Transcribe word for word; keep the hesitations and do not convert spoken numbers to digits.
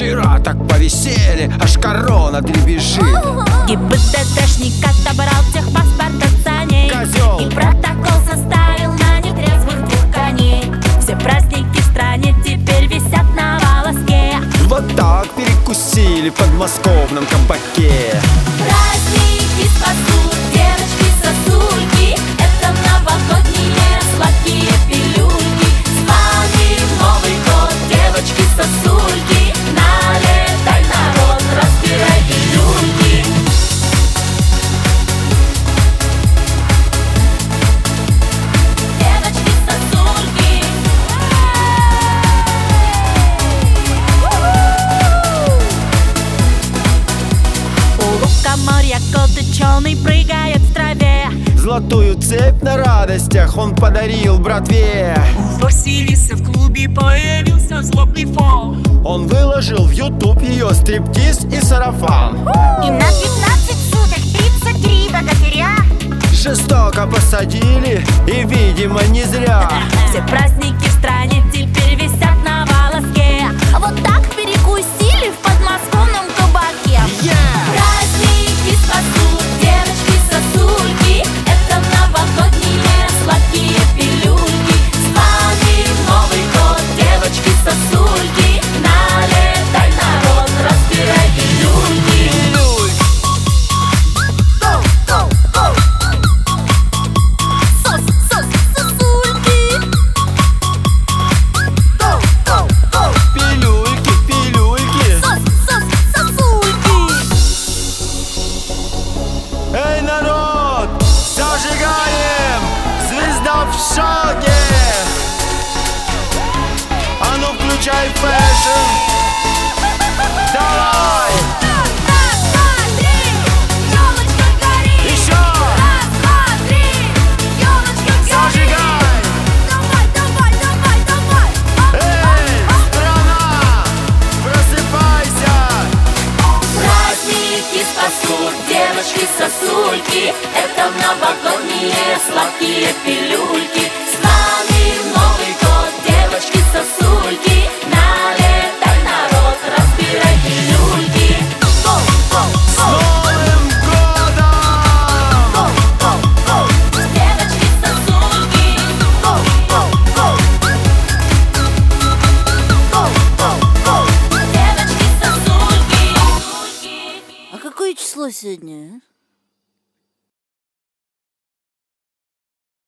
Вчера так повесели, аж корона дребезжит. ГИБДДшник отобрал техпаспорт от саней. Козёл! И протокол составил на нетрезвых двух коней. Все праздники в стране теперь висят на волоске. Вот так перекусили в подмосковном кабаке. Праздники спасут, девочки-сосульки. Это новогодние сладкие пилюльки. С вами Новый год, девочки-сосульки. Налетай, народ, разбирай пилюльки. Девочки-сосульки. У лукоморья кот ученый прыгает в траве. Золотую цепь на радостях он подарил братве. У Василисы в клубе появился злобный фон. Он выложил в ютуб ее стриптиз и сарафан. И на пятнадцать суток тридцать три богатыря. Жестоко посадили, и, видимо, не зря. Все праздники в стране теперь висят на волоске. Вот так перекусили в подмосковном кабаке. Праздники спасут, девочки-сосульки. Это новогодние сладкие пилюльки. С вами Новый год, девочки-сосульки. Налетай, народ, разбирай пилюльки. Пилюльки, пилюльки. Эй, народ, зажигаем! Звезда в шаге! А ну включай фэшн! Давай! Еще! Зажигай! Эй, страна! Просыпайся! Праздники спасут, девочки-сосульки. Это новогодние сладкие пилюльки. С вами Новый год, девочки-сосульки. Налетай, народ, разбирай пилюльки. С Новым годом! Девочки-сосульки. Девочки-сосульки. А какое число сегодня? а?